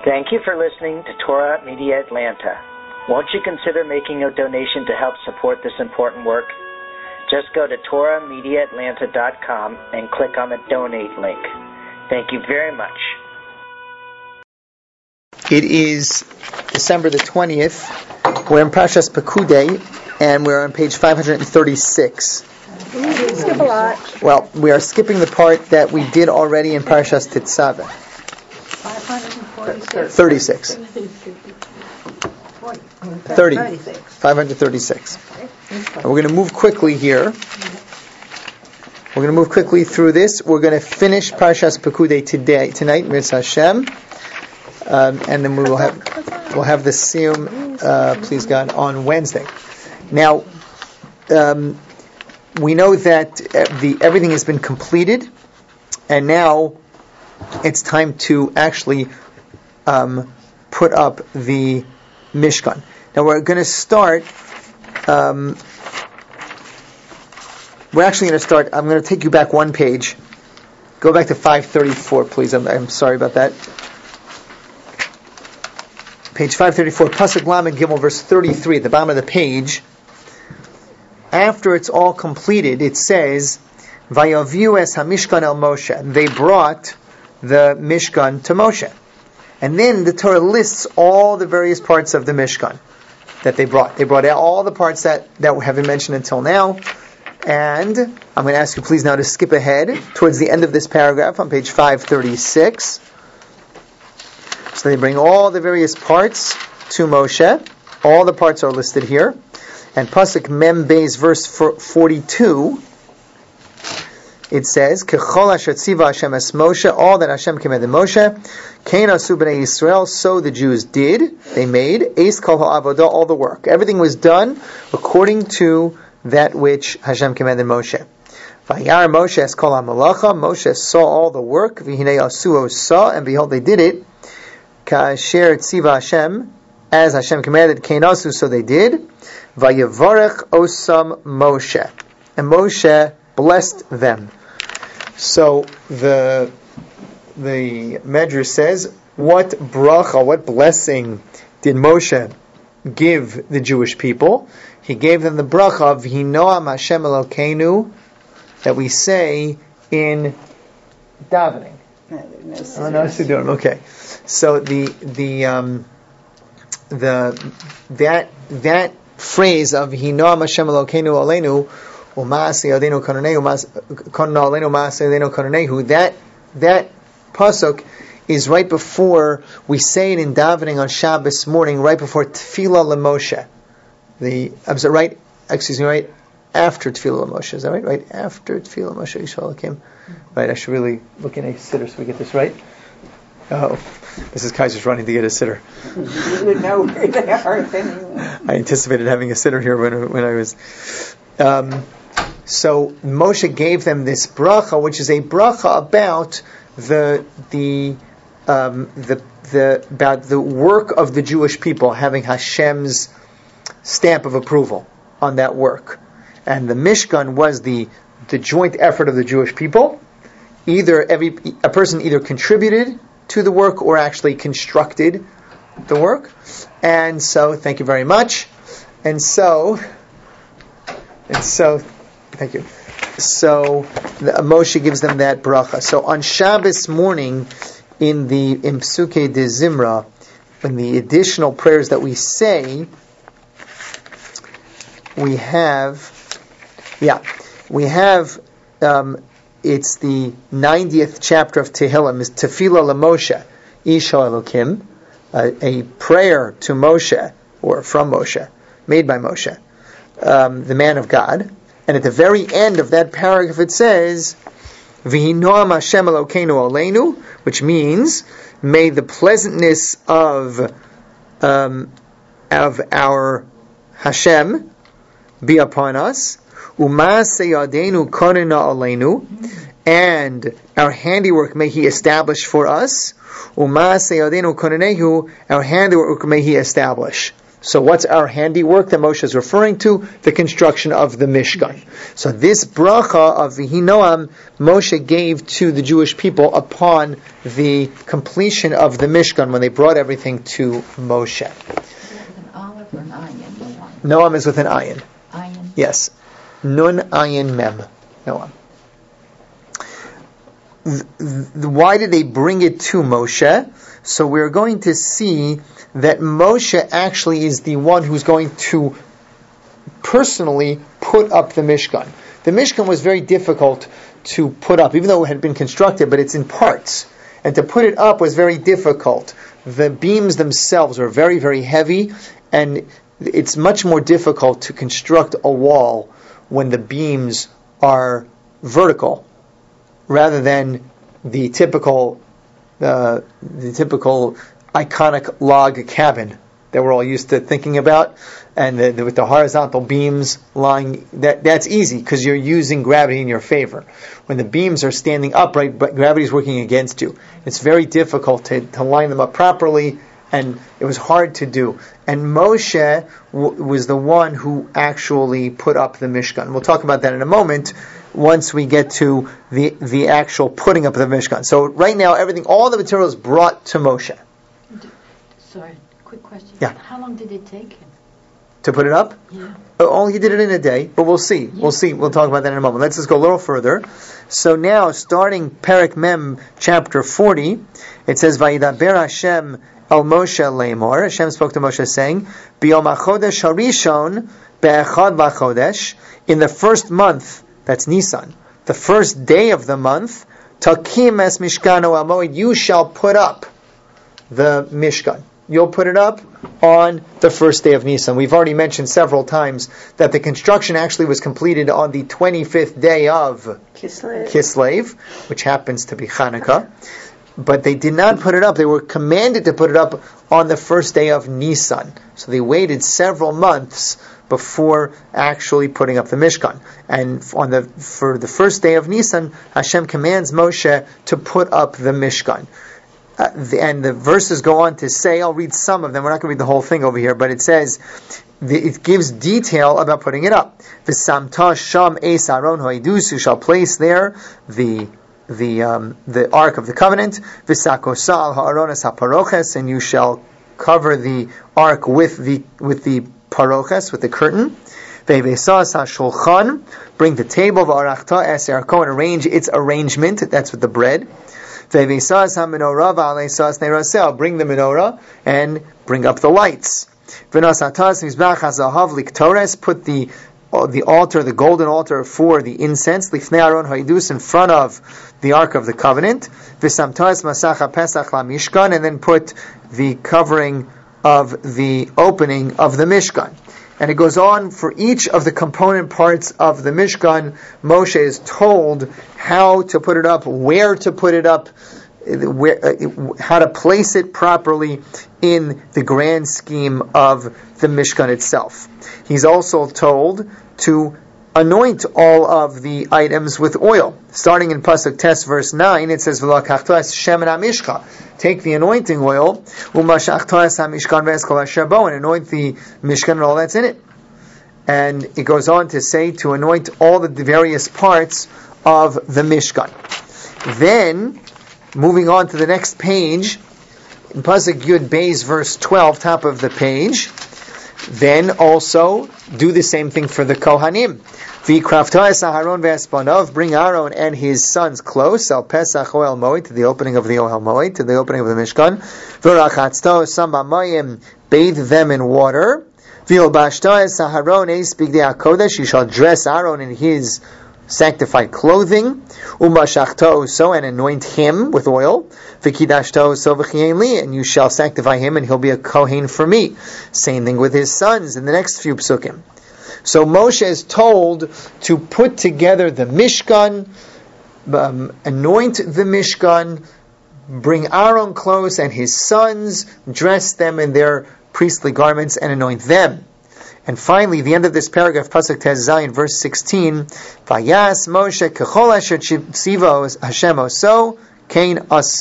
Thank you for listening to Torah Media Atlanta. Won't you consider making a donation to help support this important work? Just go to TorahMediaAtlanta.com and click on the donate link. Thank you very much. It is December the 20th. We're in Parshas Pekudei, and we're on page 536. We skip a lot. Well, we are skipping the part that we did already in Parshas Tetzaveh. 36. 536. And we're going to move quickly here. We're going to move quickly through this. We're going to finish Parshas Pekudei tonight, Mitzvah Hashem, and then we'll have the Siyum, please God, on Wednesday. Now, we know that everything has been completed, and now it's time to actually put up the Mishkan. Now we're going to start. We're actually going to start. I'm going to take you back one page. Go back to 534, please. I'm sorry about that. Page 534, Pasuk Lamed Gimel, verse 33, at the bottom of the page. After it's all completed, it says, "Vayaviu es hamishkan el Moshe." They brought the Mishkan to Moshe. And then the Torah lists all the various parts of the Mishkan that they brought. They brought out all the parts that have been mentioned until now. And I'm going to ask you please now to skip ahead towards the end of this paragraph on page 536. So they bring all the various parts to Moshe. All the parts are listed here. And Pasuk Mem Beis, verse 42, it says, "Kechol asher tziva Hashem es Moshe," all that Hashem commanded Moshe, "Kein asu b'nei Yisrael," so the Jews did, they made, "Eis kol ha'avodah," all the work. Everything was done according to that which Hashem commanded Moshe. "Vayar Moshe es kol ha'malacha," Moshe saw all the work, "V'hinei asu saw," and behold, they did it, "Ka'asher tziva Hashem," as Hashem commanded, "Kein asu," so they did, "Vayavarech osam Moshe," and Moshe blessed them. So the Medrash says, what bracha, what blessing did Moshe give the Jewish people? He gave them the bracha of Hinoam Hashem Elokeinu that we say in davening. Okay, so that phrase of Hinoam Hashem Elokeinu Aleinu, that pasuk is right before we say it in davening on Shabbos morning, right before Tefillah LeMoshe. Right after Tefillah LeMoshe. Is that right? Right after Tefillah LeMoshe Yisrael Hakim. Right. I should really look in a sitter so we get this right. Oh, Mrs. Kaiser's running to get a sitter. You would know where they are. I anticipated having a sitter here when I was. So Moshe gave them this bracha, which is a bracha about about the work of the Jewish people, having Hashem's stamp of approval on that work. And the Mishkan was the joint effort of the Jewish people. A person either contributed to the work or actually constructed the work. And so, thank you very much. And so, thank you. So Moshe gives them that bracha. So on Shabbos morning, in Psukei de Zimra, in the additional prayers that we say, we have, it's the 90th chapter of Tehillim, is Tefillah LeMoshe, Isha Elokim, a prayer to Moshe, or from Moshe, made by Moshe, the man of God. And at the very end of that paragraph it says, "V'hinoam Hashem Elokeinu Aleinu," which means, may the pleasantness of our Hashem be upon us, U'ma'aseh yadeinu konena aleinu, and our handiwork may He establish for us, U'ma'aseh yadeinu konenehu, our handiwork may He establish. So what's our handiwork that Moshe is referring to? The construction of the Mishkan. So this bracha of Vihinoam, Moshe gave to the Jewish people upon the completion of the Mishkan, when they brought everything to Moshe. Is it an olive or an ayin? Noam is with an ayin. Ayin? Yes. Nun ayin mem. Noam. Why did they bring it to Moshe? So we're going to see that Moshe actually is the one who's going to personally put up the Mishkan. The Mishkan was very difficult to put up, even though it had been constructed, but it's in parts. And to put it up was very difficult. The beams themselves are very, very heavy, and it's much more difficult to construct a wall when the beams are vertical, rather than the typical iconic log cabin that we're all used to thinking about, and with the horizontal beams lying. That's easy because you're using gravity in your favor. When the beams are standing upright, but gravity is working against you, it's very difficult to line them up properly, and it was hard to do. And Moshe was the one who actually put up the Mishkan. We'll talk about that in a moment, once we get to the actual putting up of the Mishkan. So right now, all the material is brought to Moshe. Sorry, quick question. Yeah. How long did it take him? To put it up? Yeah. Oh, he did it in a day, but we'll see. Yeah. We'll see. We'll talk about that in a moment. Let's just go a little further. So now, starting Perek Mem, chapter 40, it says, Vayidaber Hashem el Moshe leimor. Hashem spoke to Moshe saying, B'yom hachodesh harishon be'echad lachodesh, in the first month, that's Nisan, the first day of the month, Takim es Mishkano al Moed, you shall put up the Mishkan. You'll put it up on the first day of Nisan. We've already mentioned several times that the construction actually was completed on the 25th day of Kislev, which happens to be Hanukkah. But they did not put it up. They were commanded to put it up on the first day of Nisan. So they waited several months before actually putting up the Mishkan. And for the first day of Nisan, Hashem commands Moshe to put up the Mishkan. And the verses go on to say, I'll read some of them, we're not going to read the whole thing over here, but it says, it gives detail about putting it up. V'samta sham eis Aaron ha'idus, you shall place there the Ark of the Covenant, v'sakosa al ha'arones ha'paroches, and you shall cover the Ark with the paroches, with the curtain. Ve'vesas ha'shulchan, bring the table, v'arachta es erko, and arrange its arrangement, that's with the bread. Bring the menorah and bring up the lights. Put the altar, the golden altar for the incense, in front of the Ark of the Covenant. And then put the covering of the opening of the Mishkan. And it goes on for each of the component parts of the Mishkan. Moshe is told how to put it up, where to put it up, how to place it properly in the grand scheme of the Mishkan itself. He's also told to anoint all of the items with oil. Starting in Pasuk Tes, verse 9, it says, "V'lakachto es shemen hamishcha." Take the anointing oil, u'mashachto es hamishkan ve'es kol asher bo, and anoint the Mishkan and all that's in it. And it goes on to say to anoint all the various parts of the Mishkan. Then, moving on to the next page, in Pasuk Yud Beis, verse 12, top of the page, then also do the same thing for the Kohanim. V'krafta es Aharon ve'espanov, bring Aaron and his sons close, al Pesach Ohel Moed, to the opening of the Ohel Moed, to the opening of the Mishkan. V'rachatzto sam b'mayim, bathe them in water. V'ilbashta es Aharon eis bigdei hakodesh, you shall dress Aaron in his sanctified clothing. Umashachto so, and anoint him with oil. V'kidashto so v'chien li, and you shall sanctify him, and he'll be a kohen for me. Same thing with his sons in the next few psukim. So Moshe is told to put together the Mishkan, anoint the Mishkan, bring Aaron close and his sons, dress them in their priestly garments, and anoint them. And finally, the end of this paragraph, Pasuk Tez Zayin, verse 16, Vayas Moshe kechol asher tzivo Hashem oso, kain asa.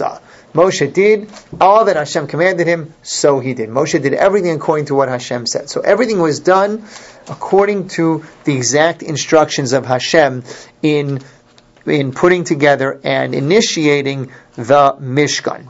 Moshe did all that Hashem commanded him, so he did. Moshe did everything according to what Hashem said. So everything was done according to the exact instructions of Hashem in putting together and initiating the Mishkan.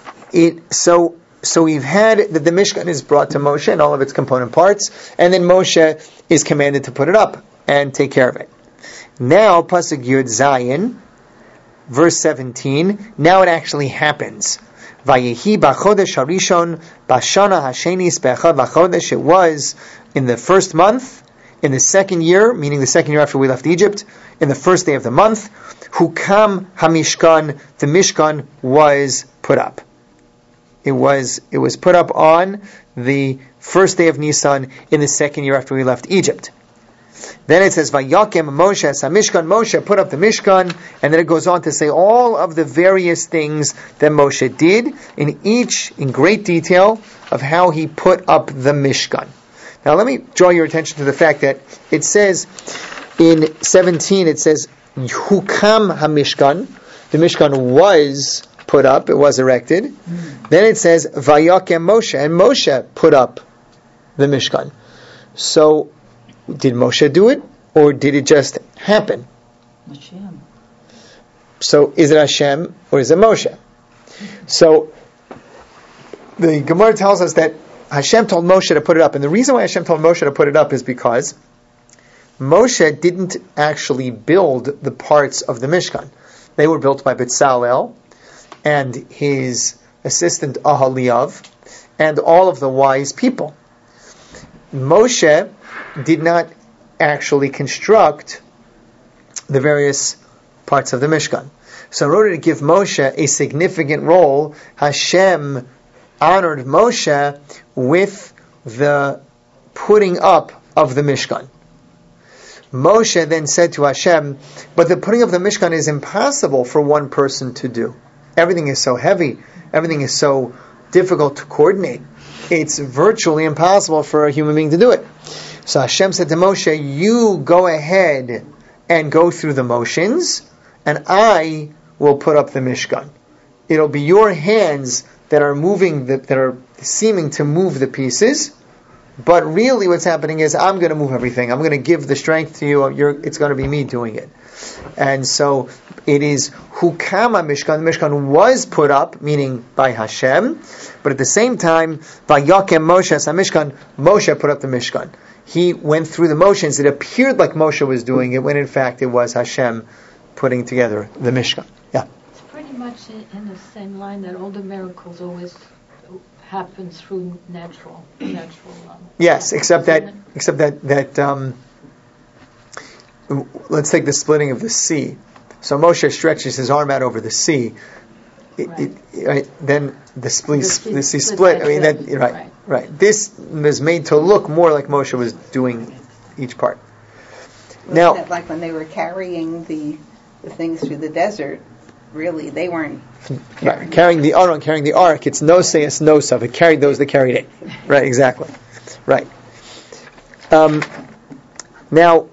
So we've had that the Mishkan is brought to Moshe and all of its component parts, and then Moshe is commanded to put it up and take care of it. Now, Pasuk Yud Zayin, verse 17, now it actually happens. Vayehi b'chodesh harishon b'shana hashenis b'echad v'chodesh. It was in the first month, in the second year, meaning the second year after we left Egypt, in the first day of the month, hukam hamishkan, the Mishkan was put up. It was put up on the first day of Nisan in the second year after we left Egypt. Then it says, Vayakem Moshe as Mishkan. Moshe put up the Mishkan, and then it goes on to say all of the various things that Moshe did, in great detail, of how he put up the Mishkan. Now let me draw your attention to the fact that it says, in 17, it says, Hukam HaMishkan, the Mishkan was put up, it was erected. Then it says, Vayakem Moshe, and Moshe put up the Mishkan. So, did Moshe do it, or did it just happen? Hashem. So, is it Hashem, or is it Moshe? So, the Gemara tells us that Hashem told Moshe to put it up, and the reason why Hashem told Moshe to put it up is because Moshe didn't actually build the parts of the Mishkan. They were built by Bezalel and his assistant Ahaliav and all of the wise people. Moshe did not actually construct the various parts of the Mishkan. So in order to give Moshe a significant role, Hashem honored Moshe with the putting up of the Mishkan. Moshe then said to Hashem, but the putting of the Mishkan is impossible for one person to do. Everything is so heavy. Everything is so difficult to coordinate. It's virtually impossible for a human being to do it. So Hashem said to Moshe, you go ahead and go through the motions, and I will put up the Mishkan. It'll be your hands that are moving, that are seeming to move the pieces, but really what's happening is I'm going to move everything. I'm going to give the strength to you. It's going to be me doing it. And so it is Hukama Mishkan. The Mishkan was put up, meaning by Hashem, but at the same time, Vayakem Moshe as Mishkan, Moshe put up the Mishkan. He went through the motions. It appeared like Moshe was doing it, when in fact it was Hashem putting together the Mishkan. Yeah. It's pretty much in the same line that all the miracles always happen through natural. Yes, except that let's take the splitting of the sea. So Moshe stretches his arm out over the sea. Then the sea split. I mean, right. This was made to look more like Moshe was doing each part. Now, that like when they were carrying the things through the desert, really they weren't carrying the ark. It's noseias nosav. It carried those that carried it. Right, exactly. Right. Now,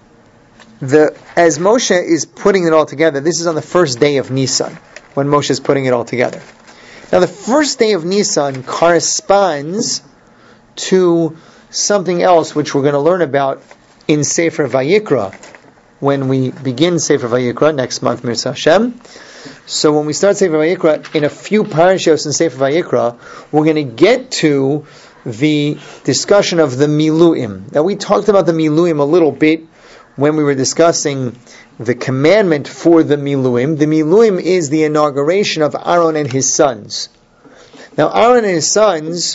as Moshe is putting it all together, this is on the first day of Nisan, when Moshe is putting it all together. Now, the first day of Nisan corresponds to something else which we're going to learn about in Sefer Vayikra, when we begin Sefer Vayikra next month, Mirza Hashem. So when we start Sefer Vayikra, in a few parashos in Sefer Vayikra, we're going to get to the discussion of the Miluim. Now, we talked about the Miluim a little bit when we were discussing the commandment for the Miluim. The Miluim is the inauguration of Aaron and his sons. Now, Aaron and his sons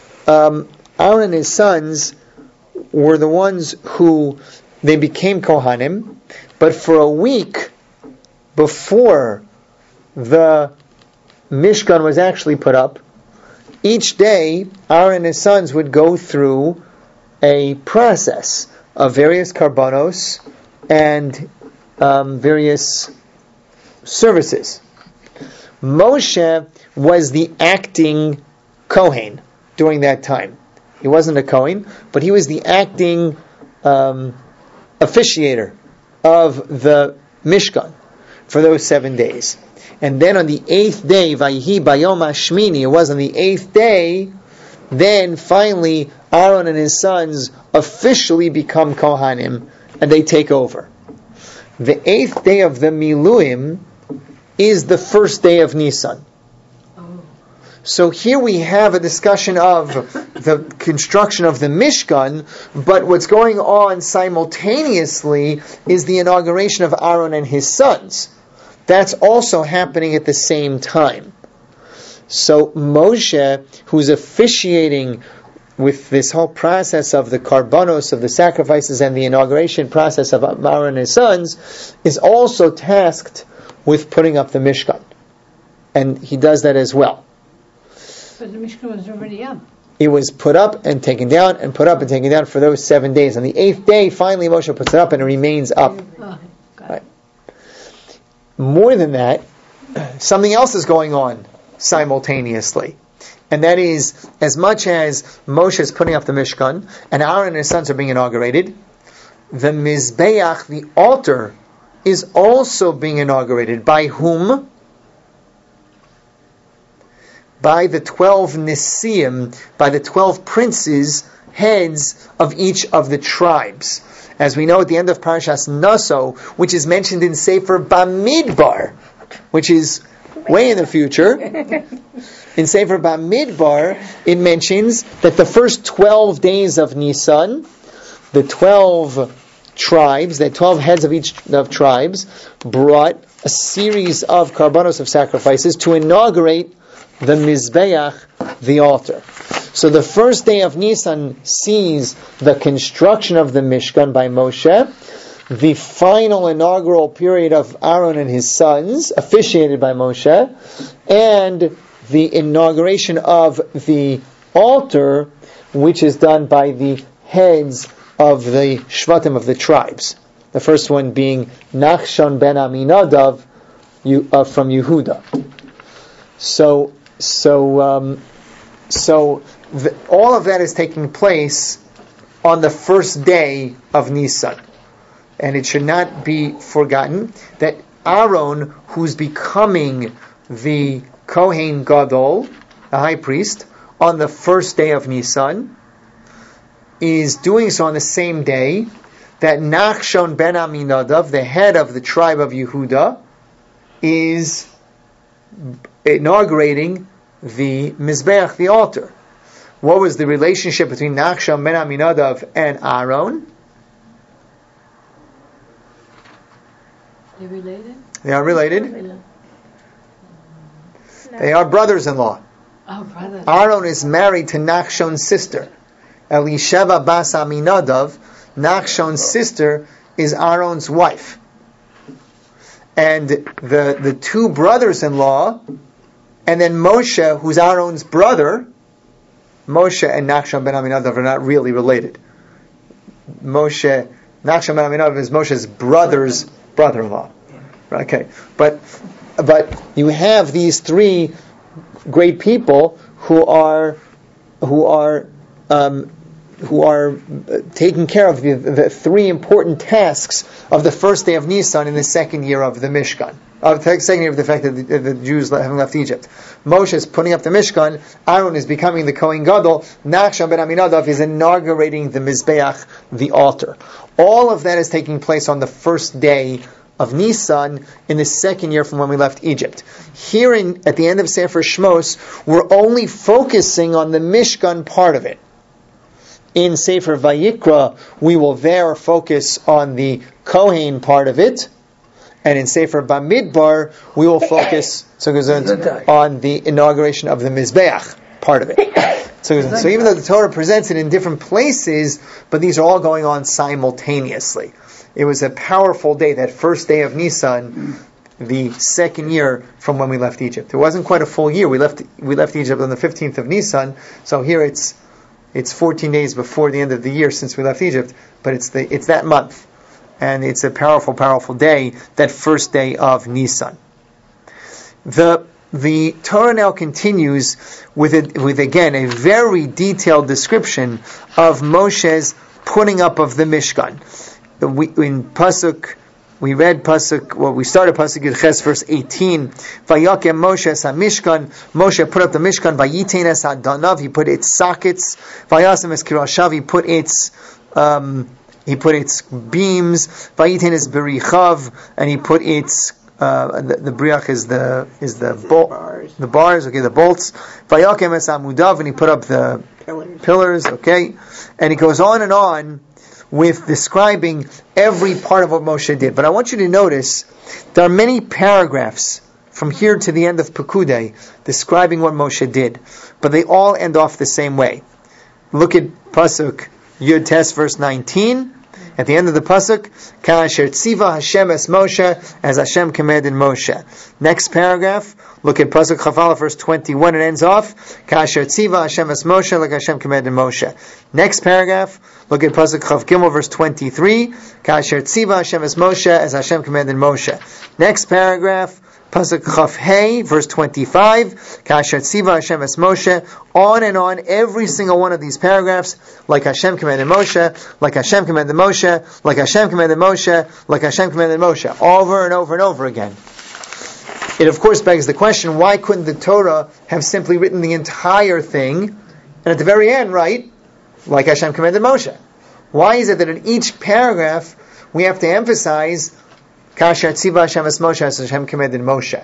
were the ones who they became Kohanim, but for a week before the Mishkan was actually put up, each day Aaron and his sons would go through a process of various karbanos and various services. Moshe was the acting Kohen during that time. He wasn't a Kohen, but he was the acting officiator of the Mishkan for those 7 days. And then on the 8th day, Vayhi Bayom Hashmini, it was on the 8th day, then finally Aaron and his sons officially become Kohanim, and they take over. The 8th day of the Miluim is the first day of Nisan. So here we have a discussion of the construction of the Mishkan, but what's going on simultaneously is the inauguration of Aaron and his sons. That's also happening at the same time. So Moshe, who's officiating with this whole process of the karbanos, of the sacrifices, and the inauguration process of Aaron and his sons, is also tasked with putting up the Mishkan. And he does that as well. But the Mishkan was already up. It was put up and taken down, and put up and taken down for those 7 days. On the 8th day, finally Moshe puts it up, and it remains up. Right. More than that, something else is going on simultaneously. And that is, as much as Moshe is putting up the Mishkan, and Aaron and his sons are being inaugurated, the Mizbeach, the altar, is also being inaugurated. By whom? By the 12 Nesiim, by the 12 princes, heads of each of the tribes. As we know at the end of Parashas Naso, which is mentioned in Sefer Bamidbar, which is way in the future. In Sefer Bamidbar, it mentions that the first 12 days of Nisan, the 12 tribes, the 12 heads of each of tribes, brought a series of karbanos, of sacrifices, to inaugurate the Mizbeach, the altar. So the first day of Nisan sees the construction of the Mishkan by Moshe, the final inaugural period of Aaron and his sons, officiated by Moshe, and the inauguration of the altar, which is done by the heads of the Shvatim, of the tribes. The first one being Nachshon ben Aminadav from Yehuda. All of that is taking place on the first day of Nisan. And it should not be forgotten that Aaron, who's becoming the Kohen Gadol, the high priest, on the first day of Nisan, is doing so on the same day that Nachshon ben Aminadav, the head of the tribe of Yehuda, is inaugurating the Mizbeach, the altar. What was the relationship between Nachshon ben Aminadav and Aaron? They're related? They are related. They are brothers-in-law. Oh, brothers. Aaron is married to Nachshon's sister. Elisheva bas Aminadav, Nachshon's sister, is Aaron's wife. And the two brothers-in-law, and then Moshe, who's Aaron's brother, Moshe and Nachshon ben Aminadav are not really related. Nachshon ben Aminadav is Moshe's brother's brother-in-law. Okay, but you have these three great people who are taking care of the three important tasks of the first day of Nisan in the second year of the Mishkan. Of the second year of the fact that the Jews having left Egypt. Moshe is putting up the Mishkan, Aaron is becoming the Kohen Gadol, Nachshon ben Aminadav is inaugurating the Mizbeach, the altar. All of that is taking place on the first day of Nisan in the second year from when we left Egypt. Here at the end of Sefer Shmos, we're only focusing on the Mishkan part of it. In Sefer Vayikra, we will there focus on the Kohen part of it, and in Sefer Bamidbar, we will focus on the inauguration of the Mizbeach part of it. So even though the Torah presents it in different places, but these are all going on simultaneously. It was a powerful day, that first day of Nisan, the second year from when we left Egypt. It wasn't quite a full year. We left Egypt on the 15th of Nisan, so here it's 14 days before the end of the year since we left Egypt, but it's that month. And it's a powerful, powerful day, that first day of Nisan. The Torah now continues with again a very detailed description of Moshe's putting up of the Mishkan. In Pasuk we read pasuk. Well, we started pasuk Yud Ches, verse 18. Vayakem Moshe es hamishkan. Moshe put up the mishkan. Vayitein es hadanav. He put its sockets. Vayasem es kirashav. He put its beams. Vayitein es berichav, and he put its the briach is the bolt, the bars. Okay, the bolts. Vayakem es amudav, and he put up the pillars. Okay, and he goes on with describing every part of what Moshe did. But I want you to notice there are many paragraphs from here to the end of Pekudei describing what Moshe did, but they all end off the same way. Look at pasuk Yud Tes, verse 19. At the end of the pasuk, Ka'asher tziva Hashem es Moshe, as Hashem commanded Moshe. Next paragraph, look at pasuk Chafal, verse 21. It ends off, Ka'asher tziva Hashem es Moshe, like Hashem commanded Moshe. Next paragraph, look at pasuk Chav Gimel, verse 23. Ka'asher tziva Hashem es Moshe, as Hashem commanded Moshe. Next paragraph, pasuk Chav Hey, verse 25. Ka'asher tziva Hashem es Moshe. On and on, every single one of these paragraphs, like Hashem commanded Moshe, like Hashem commanded Moshe, like Hashem commanded Moshe, like Hashem commanded Moshe, over and over and over again. It of course begs the question, why couldn't the Torah have simply written the entire thing, and at the very end write, like Hashem commanded Moshe? Why is it that in each paragraph we have to emphasize Ka'asher tziva Hashem es Moshe, as Hashem commanded Moshe?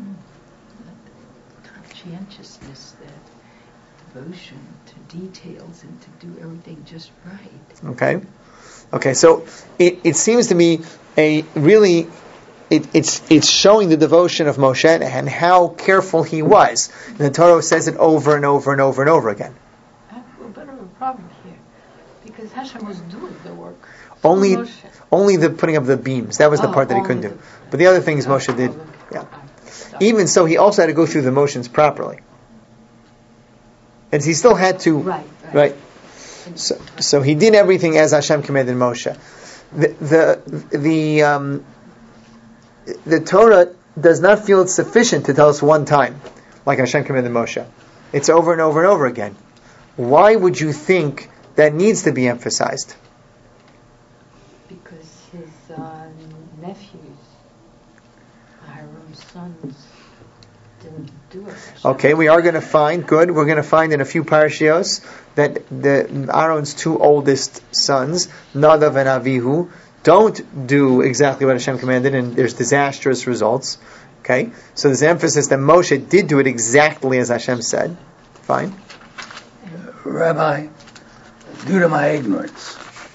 Conscientiousness, that devotion to details and to do everything just right. Okay. So it seems to me it's showing the devotion of Moshe and how careful he was. And the Torah says it over and over and over and over again. I have a bit of a problem here, because Hashem was doing the work. Only the putting up the beams. That was the part that he couldn't do. But the other things Moshe did. Yeah. Even so, he also had to go through the motions properly. And he still had to. Right. So he did everything as Hashem commanded Moshe. The Torah does not feel it's sufficient to tell us one time, like Hashem commanded Moshe. It's over and over and over again. Why would you think that needs to be emphasized? Because his nephews, Aaron's sons, didn't do it. Okay, we are going to find, we're going to find in a few parashios that Aaron's two oldest sons, Nadav and Avihu, don't do exactly what Hashem commanded, and there's disastrous results. Okay, so there's emphasis that Moshe did do it exactly as Hashem said. Fine. Rabbi, due to my ignorance,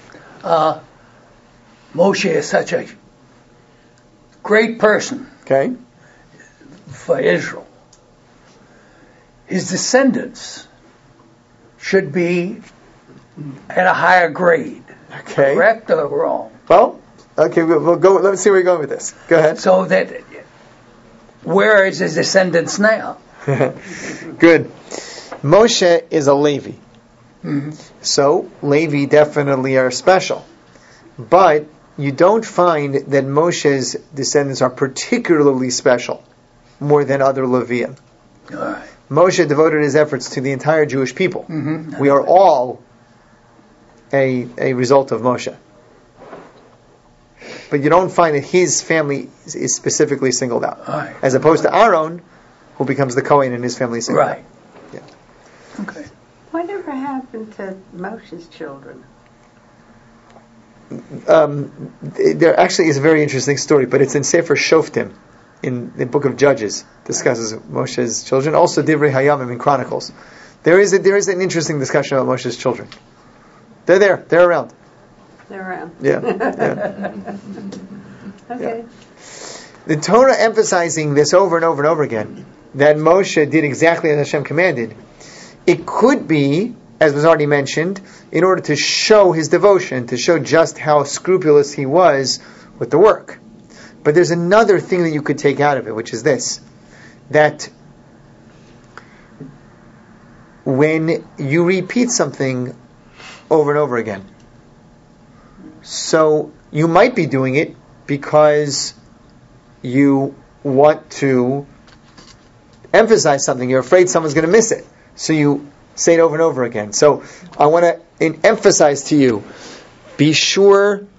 Moshe is such a great person. Okay. For Israel. His descendants should be at a higher grade. Okay. Correct or wrong? Well, okay, we'll go. Let's see where you're going with this. Go ahead. So that, where is his descendants now? Good. Moshe is a Levi. Mm-hmm. So, Levi definitely are special. But you don't find that Moshe's descendants are particularly special, more than other Leviim. All right. Moshe devoted his efforts to the entire Jewish people. Mm-hmm. We are all a result of Moshe. But you don't find that his family is specifically singled out. Right. As opposed to Aaron, who becomes the Kohen and his family is singled out. Right. Yeah. Okay. Whatever happened to Moshe's children? There actually is a very interesting story, but it's in Sefer Shoftim, in the book of Judges, discusses Moshe's children. Also Divrei Hayamim in Chronicles. There is an interesting discussion about Moshe's children. They're there. They're around. They're around. Yeah. Okay. Yeah. The Torah emphasizing this over and over and over again, that Moshe did exactly as Hashem commanded, it could be, as was already mentioned, in order to show his devotion, to show just how scrupulous he was with the work. But there's another thing that you could take out of it, which is this, that when you repeat something over and over again, so you might be doing it because you want to emphasize something, you're afraid someone's going to miss it, so you say it over and over again. So I want to emphasize to you, be sure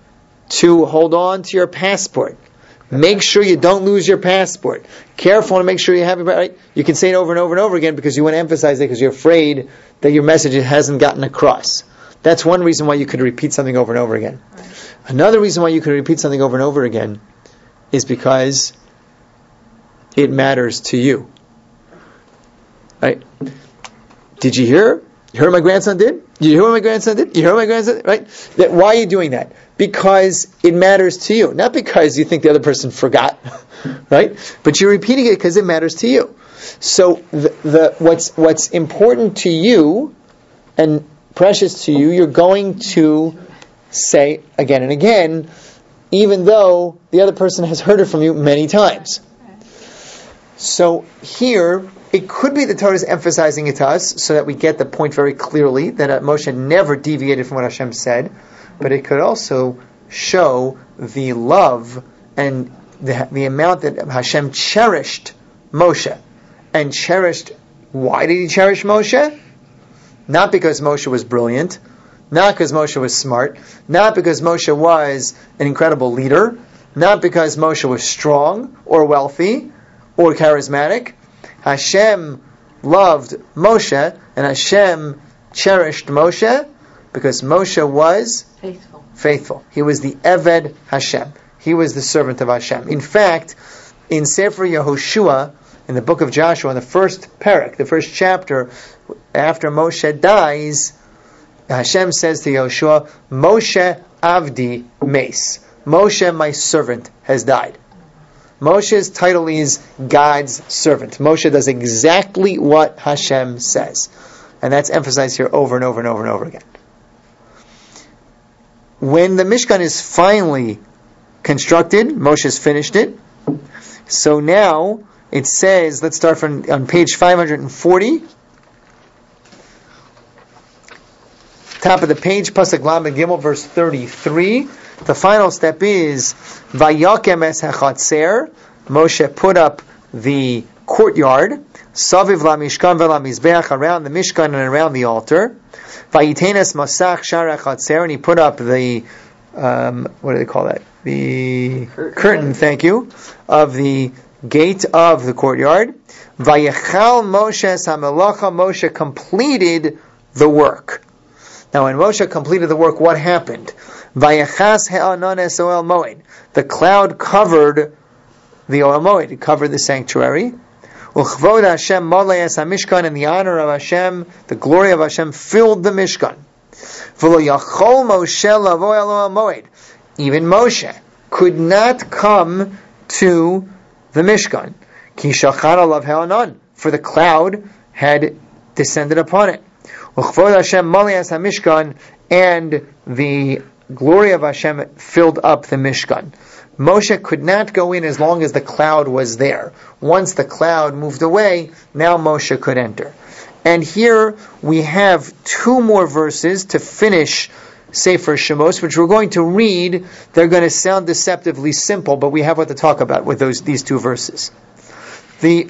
to hold on to your passport. Make sure you don't lose your passport. Careful to make sure you have it right. You can say it over and over and over again because you want to emphasize it because you're afraid that your message hasn't gotten across. That's one reason why you could repeat something over and over again. Another reason why you could repeat something over and over again is because it matters to you. Right? Did you hear? You heard what my grandson did? Did you hear what my grandson did? You heard what my grandson did? Right? Why are you doing that? Because it matters to you. Not because you think the other person forgot. Right? But you're repeating it because it matters to you. So what's important to you and precious to you, you're going to say again and again, even though the other person has heard it from you many times. So here, it could be the Torah is emphasizing it to us so that we get the point very clearly that Moshe never deviated from what Hashem said, but it could also show the love and the amount that Hashem cherished Moshe. And cherished, why did he cherish Moshe? Not because Moshe was brilliant, not because Moshe was smart, not because Moshe was an incredible leader, not because Moshe was strong or wealthy or charismatic. Hashem loved Moshe and Hashem cherished Moshe because Moshe was faithful. He was the Eved Hashem. He was the servant of Hashem. In fact, in Sefer Yehoshua, in the book of Joshua, in the first parak, the first chapter, after Moshe dies, Hashem says to Yehoshua, Moshe Avdi Meis. Moshe, my servant, has died. Moshe's title is God's servant. Moshe does exactly what Hashem says. And that's emphasized here over and over and over and over again. When the Mishkan is finally constructed, Moshe's finished it. So now it says, let's start from on page 540. Top of the page, Pasuk Lamed Gimel, verse 33. The final step is Vayakem es hachatzer. Moshe put up the courtyard, Saviv la Mishkan v'la Mizbeach, around the Mishkan and around the altar. Vayitein es masach shar hachatzer, and he put up the what do they call that? The curtain. Thank you, of the gate of the courtyard. Vayechal Moshe es hamelacha. Moshe completed the work. Now, when Moshe completed the work, what happened? Vayachas he'anan es oel moed. The cloud covered the oel moed. It covered the sanctuary. Uchvod Hashem malei es hamishkan, and the honor of Hashem, the glory of Hashem, filled the Mishkan. V'lo yachol Moshe lavo el oel moed. Even Moshe could not come to the Mishkan. Ki shachan alav he'anan, for the cloud had descended upon it. Uchvod Hashem malei es hamishkan, and the glory of Hashem filled up the Mishkan. Moshe could not go in as long as the cloud was there. Once the cloud moved away, now Moshe could enter. And here we have two more verses to finish Sefer Shemos, which we're going to read. They're going to sound deceptively simple, but we have what to talk about with these two verses. The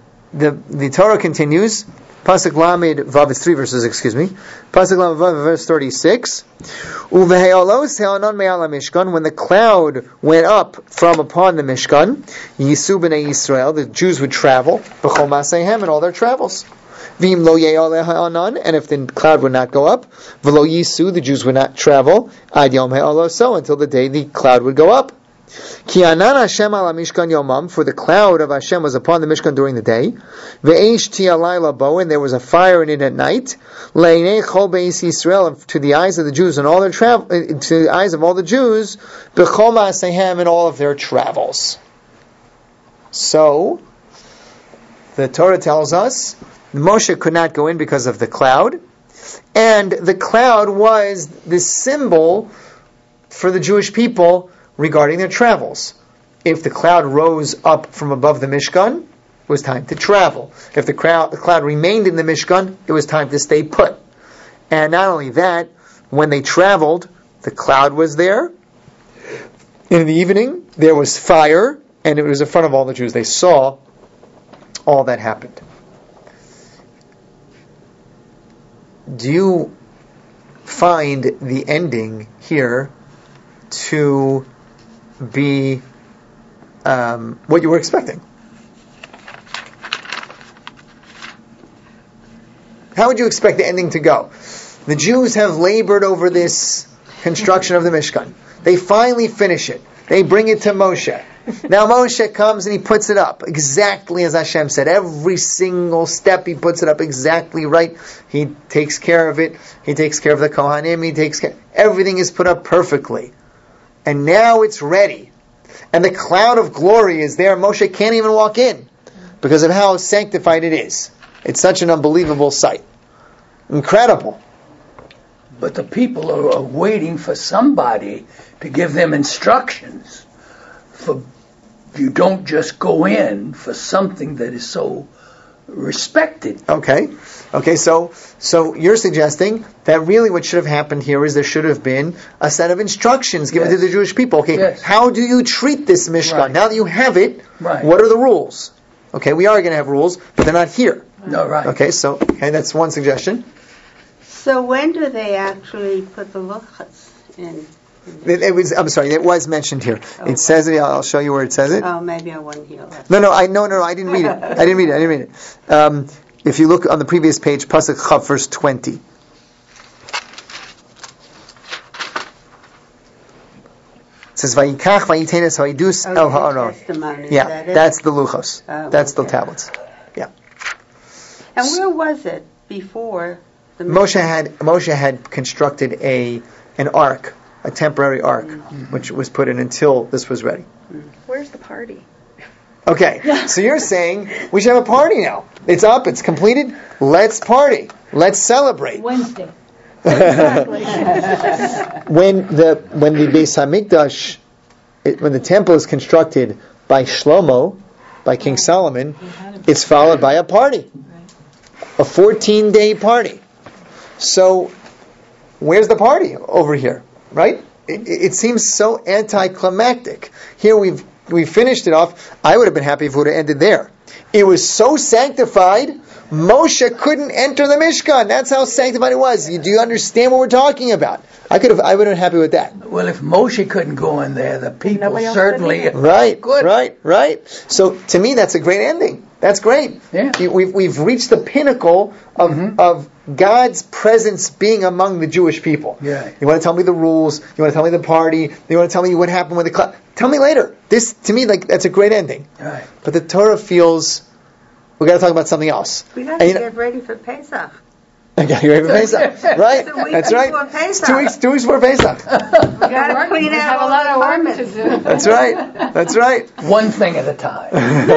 Torah continues. Pasuk Lamed Vav, it's 3 verses, Pasuk Lamed Vav, verse 36. Uvehe'alos he'anan me'al Mishkan, when the cloud went up from upon the Mishkan, Yisu b'nei Yisrael, the Jews would travel, b'chol ma'aseihem, in all their travels. V'im lo ye'aleh ha'anan, and if the cloud would not go up, v'lo Yisu, the Jews would not travel, ad yom he'aloso, until the day the cloud would go up. Ki anan Hashem ala Mishkan yomam, for the cloud of Hashem was upon the Mishkan during the day. Ve'esh ti alayla bo, and there was a fire in it at night. Le'inei chol beis Yisrael, to the eyes of the Jews and all their to the eyes of all the Jews, b'chol ma'aseihem, in all of their travels. So the Torah tells us Moshe could not go in because of the cloud, and the cloud was the symbol for the Jewish people regarding their travels. If the cloud rose up from above the Mishkan, it was time to travel. If the cloud remained in the Mishkan, it was time to stay put. And not only that, when they traveled, the cloud was there. In the evening, there was fire, and it was in front of all the Jews. They saw all that happened. Do you find the ending here to be what you were expecting. How would you expect the ending to go? The Jews have labored over this construction of the Mishkan. They finally finish it. They bring it to Moshe. Now Moshe comes and he puts it up exactly as Hashem said. Every single step he puts it up exactly right. He takes care of it. He takes care of the Kohanim. Everything is put up perfectly. And now it's ready. And the cloud of glory is there. Moshe can't even walk in because of how sanctified it is. It's such an unbelievable sight. Incredible. But the people are waiting for somebody to give them instructions. You don't just go in for something that is so respected. Okay, so you're suggesting that really what should have happened here is there should have been a set of instructions given to the Jewish people. Okay, how do you treat this Mishkan? Right. Now that you have it, what are the rules? Okay, we are going to have rules, but they're not here. No, right. Okay, that's one suggestion. So when do they actually put the luchas in? It was mentioned here. It says it. I'll show you where it says it. Oh, maybe I wasn't here. No, I didn't read it. I didn't read it. If you look on the previous page, Pasuk Chav, verse 20. It says, Vayikach vayitenes ha'idus el ha'aron. Yeah, that's the luchos. That's the tablets. Yeah. And where was it before? Moshe had constructed an ark, a temporary ark, which was put in until this was ready. Where's the party? Okay, so you're saying we should have a party now. It's up, it's completed. Let's party. Let's celebrate. Wednesday. Exactly. When the Beis Hamikdash, when the temple is constructed by Shlomo, by King Solomon, it's followed by a party, a 14-day party. So, where's the party over here, right? It seems so anticlimactic. Here we've finished it off. I would have been happy if it would have ended there. It was so sanctified, Moshe couldn't enter the Mishkan. That's how sanctified it was. Do you understand what we're talking about? I would have been happy with that. Well, if Moshe couldn't go in there, the people certainly could. Right. So to me, that's a great ending. That's great. Yeah. We've reached the pinnacle of God's presence being among the Jewish people. Yeah. You want to tell me the rules? You want to tell me the party? You want to tell me what happened with the cloud? Tell me later. This, to me, that's a great ending. Right. But the Torah feels we got to talk about something else. We got to get ready for Pesach. Okay, you ready for Pesach? Right? That's right. Pesach. It's 2 weeks before Pesach. We got to clean out have a lot of work to do. That's right. One thing at a time.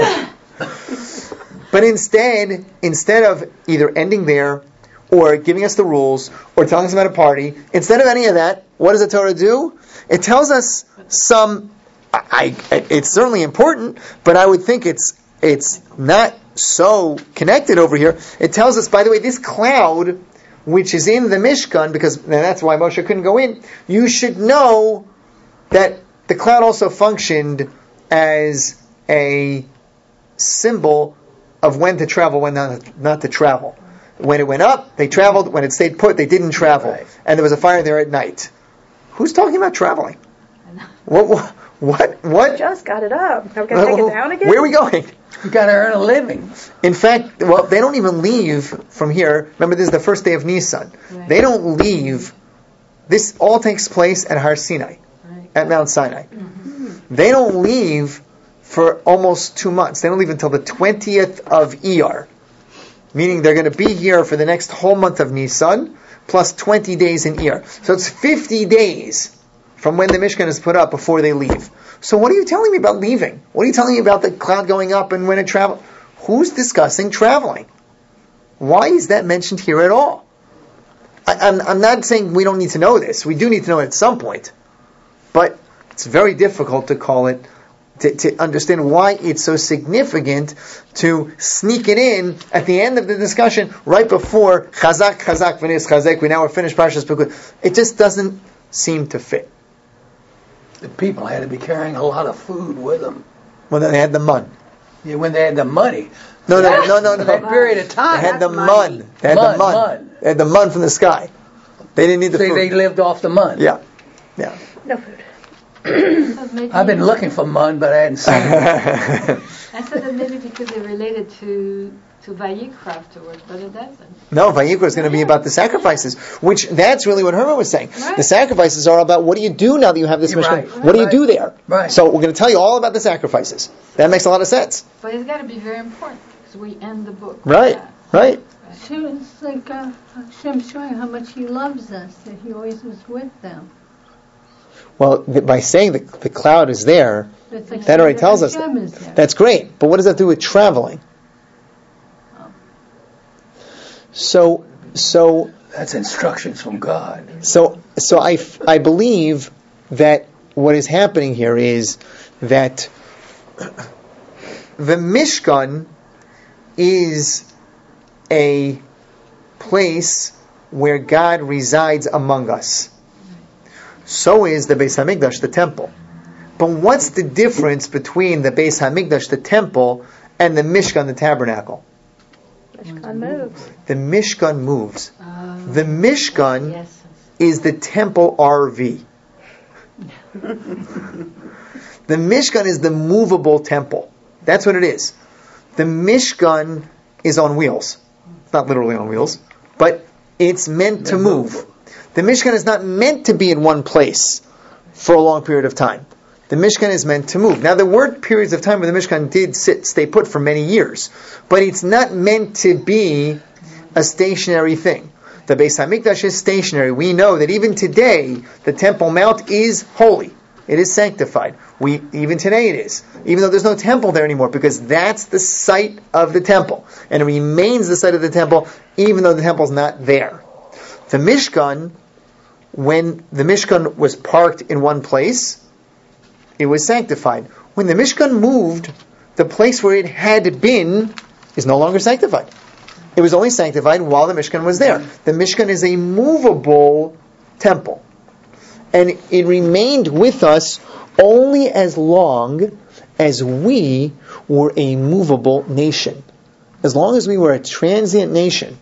But instead of either ending there, or giving us the rules, or telling us about a party, instead of any of that, what does the Torah do? It tells us some. It's certainly important, but I would think it's not so connected over here. It tells us, by the way, this cloud, which is in the Mishkan, because that's why Moshe couldn't go in, you should know that the cloud also functioned as a symbol of when to travel, when not to travel. When it went up, they traveled. When it stayed put, they didn't travel. Right. And there was a fire there at night. Who's talking about traveling? What? Just got it up. Now we're going to take it down again? Where are we going? You got to earn a living. In fact, they don't even leave from here. Remember, this is the first day of Nisan. Right. They don't leave. This all takes place at Har Sinai, at Mount Sinai. Mm-hmm. They don't leave for almost 2 months. They don't leave until the 20th of Iyar, meaning they're going to be here for the next whole month of Nisan, plus 20 days in Iyar. So it's 50 days from when the Mishkan is put up before they leave. So what are you telling me about leaving? What are you telling me about the cloud going up and when it travels? Who's discussing traveling? Why is that mentioned here at all? I'm not saying we don't need to know this. We do need to know it at some point. But it's very difficult to call it, to understand why it's so significant to sneak it in at the end of the discussion, right before Chazak, V'nis, Chazek, we now are finished Parshas Pekud. It just doesn't seem to fit. The people had to be carrying a lot of food with them. Well, they had the mun. Yeah, when they had the money. No. That period of time. They had the mun. They had the mun. They had the mun from the sky. They didn't need the food. They lived off the mun. Yeah. No food. I've been looking for mun, but I hadn't seen it. I said that maybe because they related to Vayikra afterwards, but it doesn't. No, Vayikra is going to be about the sacrifices, which that's really what Herman was saying. Right. The sacrifices are about what do you do now that you have this mission? Right. What do you do there? Right. So we're going to tell you all about the sacrifices. That makes a lot of sense. But it's got to be very important because we end the book. Right, right. So it's like Hashem showing how much He loves us, that He always was with them. Well, by saying the cloud is there, It's like that already tells us Hashem is there. that's great. But what does that do with traveling? So That's instructions from God. So I believe that what is happening here is that the Mishkan is a place where God resides among us. So is the Beis Hamikdash, the temple. But what's the difference between the Beis Hamikdash, the temple, and the Mishkan, the tabernacle? Mishkan moves. The Mishkan moves. The Mishkan is the temple RV. The Mishkan is the movable temple. That's what it is. The Mishkan is on wheels. It's not literally on wheels, but it's meant to move. The Mishkan is not meant to be in one place for a long period of time. The Mishkan is meant to move. Now, there were periods of time where the Mishkan did stay put for many years, but it's not meant to be a stationary thing. The Beis Hamikdash is stationary. We know that even today, the Temple Mount is holy. It is sanctified. Even today it is. Even though there's no temple there anymore, because that's the site of the temple. And it remains the site of the temple, even though the temple's not there. The Mishkan, when the Mishkan was parked in one place, it was sanctified. When the Mishkan moved, the place where it had been is no longer sanctified. It was only sanctified while the Mishkan was there. The Mishkan is a movable temple. And it remained with us only as long as we were a movable nation. As long as we were a transient nation,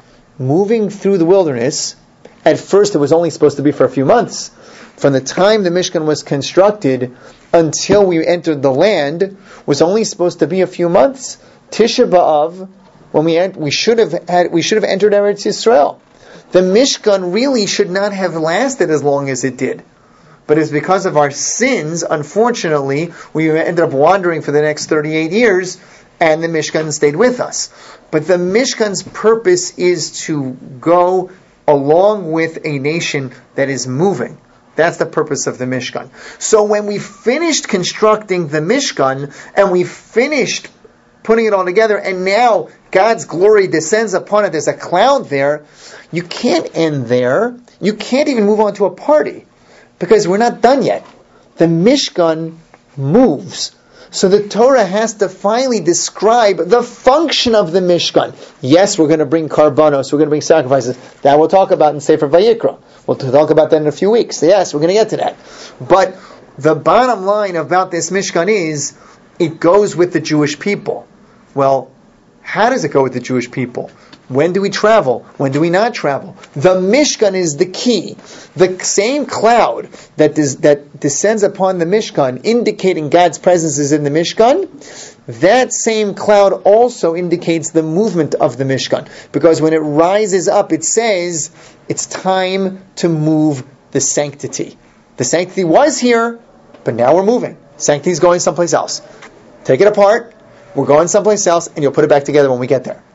moving through the wilderness, at first it was only supposed to be for a few months. From the time the Mishkan was constructed until we entered the land was only supposed to be a few months. Tisha B'Av, when we should have entered Eretz Yisrael. The Mishkan really should not have lasted as long as it did. But it's because of our sins, unfortunately, we ended up wandering for the next 38 years, and the Mishkan stayed with us. But the Mishkan's purpose is to go along with a nation that is moving. That's the purpose of the Mishkan. So when we finished constructing the Mishkan, and we finished putting it all together, and now God's glory descends upon it, there's a cloud there, you can't end there. You can't even move on to a party, because we're not done yet. The Mishkan moves. So the Torah has to finally describe the function of the Mishkan. Yes, we're going to bring karbanos, we're going to bring sacrifices. That we'll talk about in Sefer Vayikra. We'll talk about that in a few weeks. Yes, we're going to get to that. But the bottom line about this Mishkan is, it goes with the Jewish people. Well, how does it go with the Jewish people? When do we travel? When do we not travel? The Mishkan is the key. The same cloud that descends upon the Mishkan, indicating God's presence is in the Mishkan, that same cloud also indicates the movement of the Mishkan. Because when it rises up, it says, it's time to move the sanctity. The sanctity was here, but now we're moving. Sanctity is going someplace else. Take it apart, we're going someplace else, and you'll put it back together when we get there.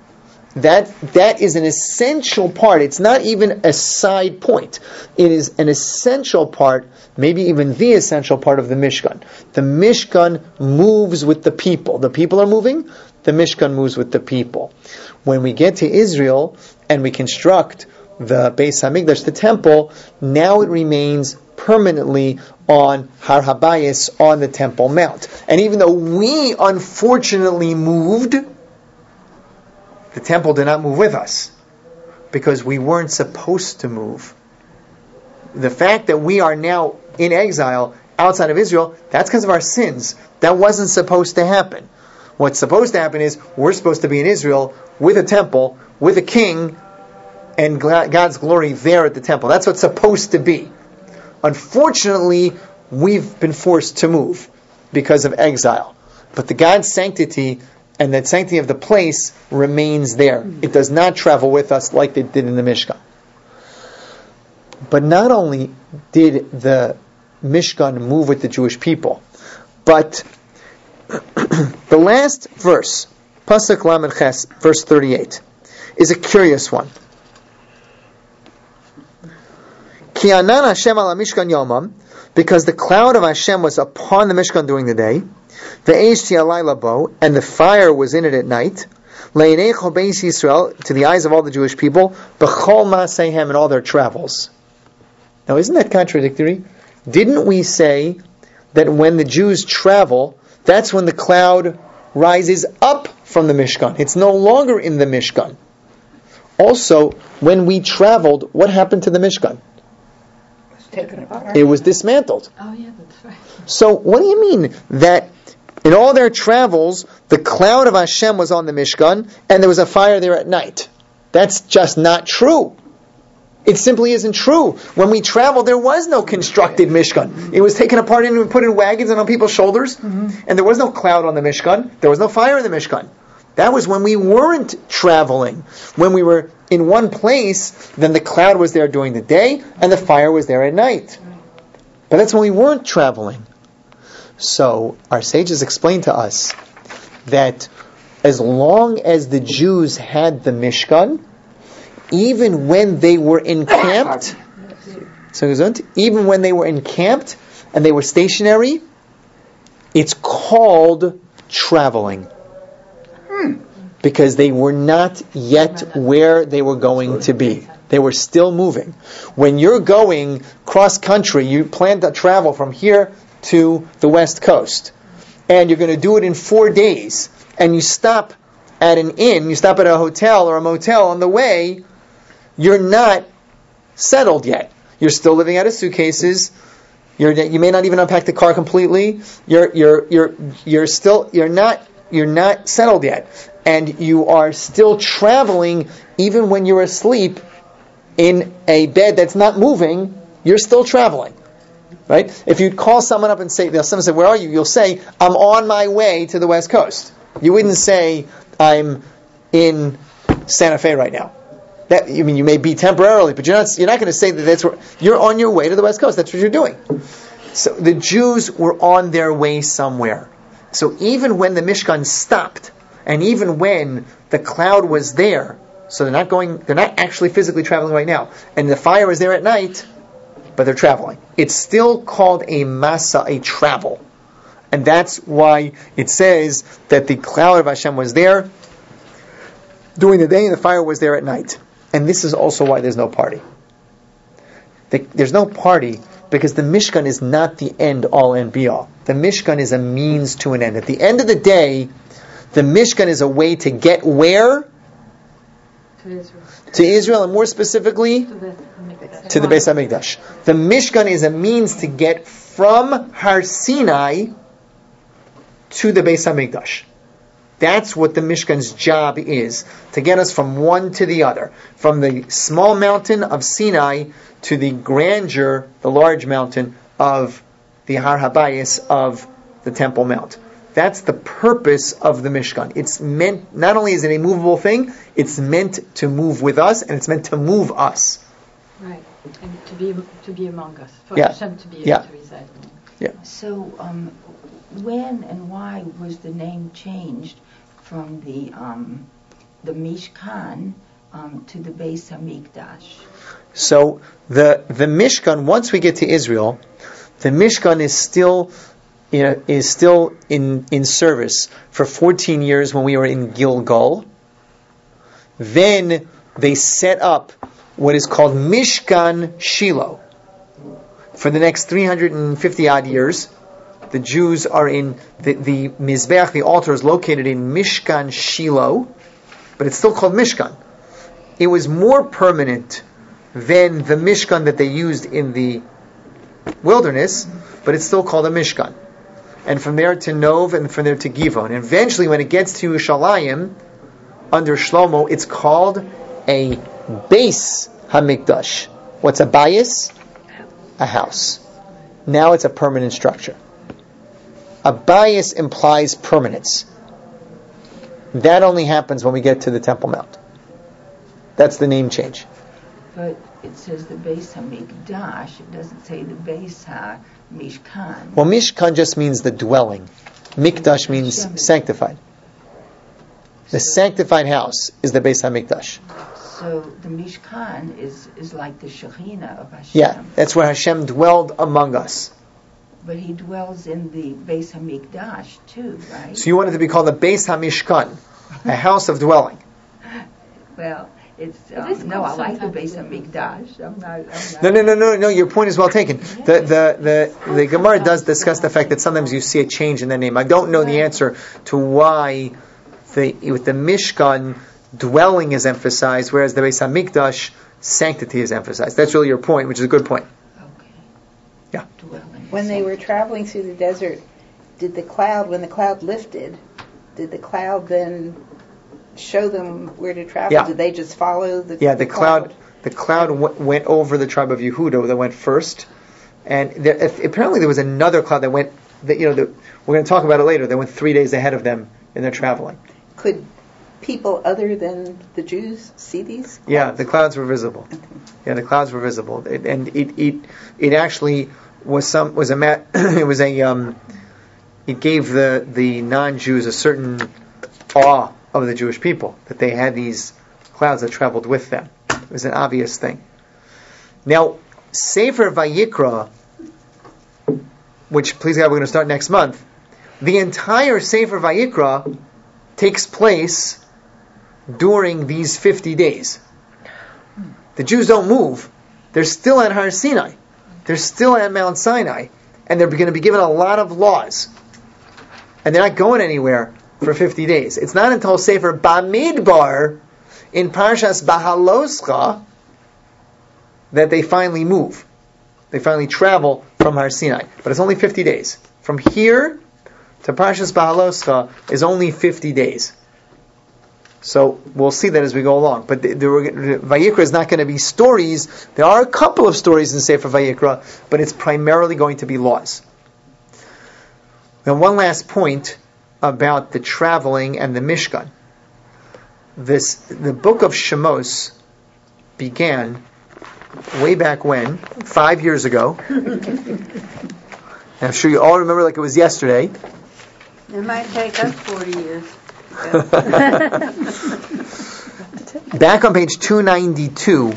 That is an essential part. It's not even a side point. It is an essential part, maybe even the essential part of the Mishkan. The Mishkan moves with the people. The people are moving, the Mishkan moves with the people. When we get to Israel and we construct the Beis Hamikdash, the temple, now it remains permanently on Har Habayis, on the Temple Mount. And even though we unfortunately moved, the temple did not move with us, because we weren't supposed to move. The fact that we are now in exile outside of Israel, that's because of our sins. That wasn't supposed to happen. What's supposed to happen is, we're supposed to be in Israel with a temple, with a king, and God's glory there at the temple. That's what's supposed to be. Unfortunately, we've been forced to move because of exile. But the God's sanctity and that sanctity of the place remains there. It does not travel with us like it did in the Mishkan. But not only did the Mishkan move with the Jewish people, but the last verse, Pasuk Lamed Ches, verse 38, is a curious one. Ki anan Hashem ala Mishkan yomam, because the cloud of Hashem was upon the Mishkan during the day, ve'esh ti'alayla bo, and the fire was in it at night, le'inei chol beis Yisrael, to the eyes of all the Jewish people, b'chol ma'aseihem, in all their travels. Now, isn't that contradictory? Didn't we say that when the Jews travel, that's when the cloud rises up from the Mishkan? It's no longer in the Mishkan. Also, when we traveled, what happened to the Mishkan? Taken apart. It was dismantled. Oh, yeah, that's right. So, what do you mean that in all their travels, the cloud of Hashem was on the Mishkan, and there was a fire there at night? That's just not true. It simply isn't true. When we traveled, there was no constructed Mishkan. It was taken apart and put in wagons and on people's shoulders, and there was no cloud on the Mishkan. There was no fire in the Mishkan. That was when we weren't traveling. When we were in one place, then the cloud was there during the day, and the fire was there at night. But that's when we weren't traveling. So, our sages explained to us that as long as the Jews had the Mishkan, even when they were encamped, even when they were encamped and they were stationary, it's called traveling. Because they were not yet where they were going to be. They were still moving. When you're going cross country, you plan to travel from here to the West Coast, and you're going to do it in 4 days, and you stop at an inn, you stop at a hotel or a motel on the way, you're not settled yet. You're still living out of suitcases. You may not even unpack the car completely. You're not settled yet, and you are still traveling even when you're asleep in a bed that's not moving. You're still traveling, right? If you call someone up and someone say, "Where are you?" You'll say, "I'm on my way to the West Coast." You wouldn't say, "I'm in Santa Fe right now." You may be temporarily, but you're not going to say that that's where you're on your way to the West Coast. That's what you're doing. So the Jews were on their way somewhere. So even when the Mishkan stopped, and even when the cloud was there, so they're not actually physically traveling right now, and the fire is there at night, but they're traveling. It's still called a masa, a travel. And that's why it says that the cloud of Hashem was there during the day and the fire was there at night. And this is also why there's no party. There's no party because the Mishkan is not the end all and be all. The Mishkan is a means to an end. At the end of the day, the Mishkan is a way to get where? To Israel. To Israel, and more specifically, to the Beis HaMikdash. The Mishkan is a means to get from Har Sinai to the Beis HaMikdash. That's what the Mishkan's job is, to get us from one to the other. From the small mountain of Sinai to the grandeur, the large mountain of the Har Habayis of the Temple Mount. That's the purpose of the Mishkan. It's meant, not only is it a movable thing, it's meant to move with us, and it's meant to move us. Right, and to be among us, for Yeah. Hashem to be able Yeah. to reside among us. Yeah. So, when and why was the name changed from the Mishkan to the Beis Hamikdash? So the Mishkan, once we get to Israel, the Mishkan is still in service for 14 years when we were in Gilgal. Then they set up what is called Mishkan Shiloh. For the next 350 odd years, the Jews are in the Mizbeach, the altar is located in Mishkan Shiloh, but it's still called Mishkan. It was more permanent than the Mishkan that they used in the wilderness, but it's still called a Mishkan. And from there to Nov, and from there to Givon. And eventually, when it gets to Yerushalayim, under Shlomo, it's called a Beis Hamikdash. What's a bayis? A house. Now it's a permanent structure. A bias implies permanence. That only happens when we get to the Temple Mount. That's the name change. But it says the Beis HaMikdash. It doesn't say the Beis HaMishkan. Well, Mishkan just means the dwelling. Mikdash means sanctified. The sanctified house is the Beis HaMikdash. So the Mishkan is like the Shekhinah of Hashem. Yeah, that's where Hashem dwelled among us. But he dwells in the Beis HaMikdash too, right? So you want it to be called the Beis HaMishkan, a house of dwelling. Well, it's is no, I called like the sometimes Beis HaMikdash. I'm not. No. Your point is well taken. The Gemara does discuss the fact that sometimes you see a change in the name. I don't know the answer to why with the Mishkan dwelling is emphasized, whereas the Beis HaMikdash sanctity is emphasized. That's really your point, which is a good point. Okay. Yeah. When they were traveling through the desert, when the cloud lifted, did the cloud then show them where to travel? Yeah. Did they just follow the cloud? The cloud went over the tribe of Yehuda that went first, and apparently there was another cloud that went. We're going to talk about it later. That went 3 days ahead of them in their traveling. Could people other than the Jews see these clouds? Yeah, the clouds were visible. Yeah, the clouds were visible, and it actually it gave the non-Jews a certain awe of the Jewish people that they had these clouds that traveled with them. It was an obvious thing. Now, Sefer Vayikra, which, please God, we're going to start next month, the entire Sefer Vayikra takes place during these 50 days. The Jews don't move. They're still at Har Sinai. They're still at Mount Sinai. And they're going to be given a lot of laws. And they're not going anywhere for 50 days. It's not until Sefer Bamidbar in Parshas Bahaloscha that they finally move. They finally travel from Har Sinai. But it's only 50 days. From here to Parshas Bahaloscha is only 50 days. So we'll see that as we go along. But Vayikra is not going to be stories. There are a couple of stories in Sefer Vayikra, but it's primarily going to be laws. Now, one last point about the traveling and the Mishkan. The book of Shemos began way back when, 5 years ago. And I'm sure you all remember like it was yesterday. It might take us 40 years. Back on page 292,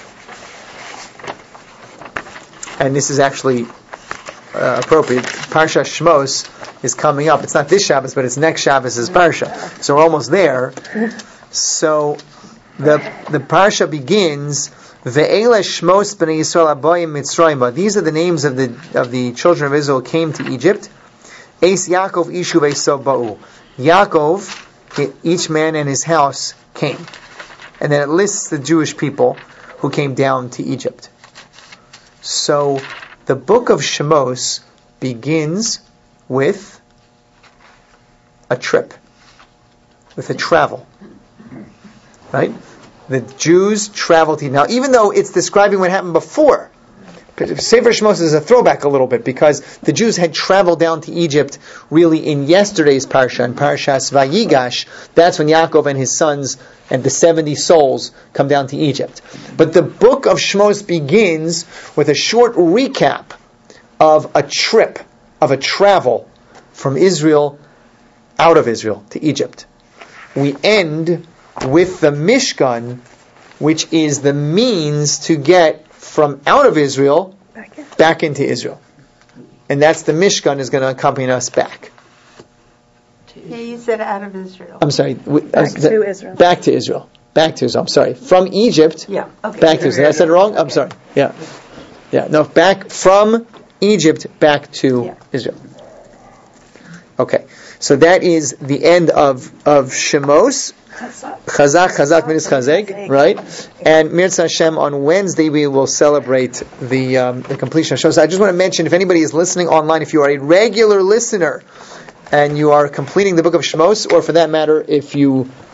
and this is actually appropriate, Parsha Shmos is coming up. It's not this Shabbos, but it's next Shabbos' Parsha. So we're almost there. So the Parsha begins, Ve'ele Shmos b'nei Yisrael abayim Mitzrayim. These are the names of the children of Israel came to Egypt. Eis Yaakov ishu v'eso ba'u. Yaakov, each man and his house came. And then it lists the Jewish people who came down to Egypt. So the book of Shemos begins with a trip, with a travel. Right? The Jews traveled to... Now, even though it's describing what happened before, Sefer Shemos is a throwback a little bit, because the Jews had traveled down to Egypt really in yesterday's Parsha, in Parshas Vayigash. That's when Yaakov and his sons and the 70 souls come down to Egypt. But the book of Shemos begins with a short recap of a trip, of a travel from Israel, out of Israel, to Egypt. We end with the Mishkan, which is the means to get from out of Israel back into Israel. And that's the Mishkan is going to accompany us back. Yeah, you said out of Israel. I'm sorry. Back to Israel. Back to Israel. Back to Israel. I'm sorry. From Egypt, back to Israel. Did I said it wrong? I'm sorry. Yeah. No, back from Egypt back to Israel. Okay. So that is the end of Shemos. Chazak, Midas Chazek, right? And Mirza Hashem, on Wednesday we will celebrate the completion of Shemos. I just want to mention, if anybody is listening online, if you are a regular listener and you are completing the book of Shemos, or for that matter, if you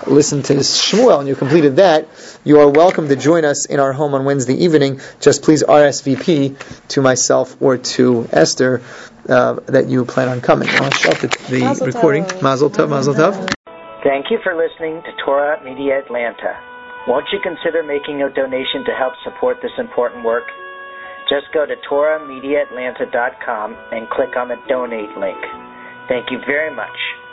listened to Shmuel and you completed that, you are welcome to join us in our home on Wednesday evening. Just please RSVP to myself or to Esther that you plan on coming. I'll stop the recording. Mazel tov, mazel tov. Thank you for listening to Torah Media Atlanta. Won't you consider making a donation to help support this important work? Just go to TorahMediaAtlanta.com and click on the donate link. Thank you very much.